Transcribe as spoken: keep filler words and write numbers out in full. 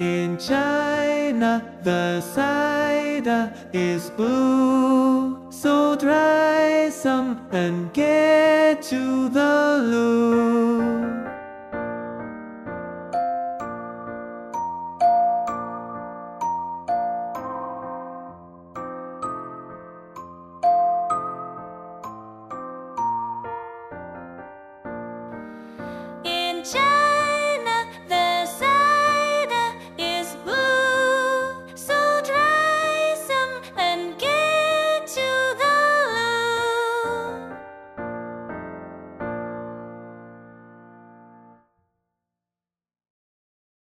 In China, the cider is blue. So try some and get to the loo.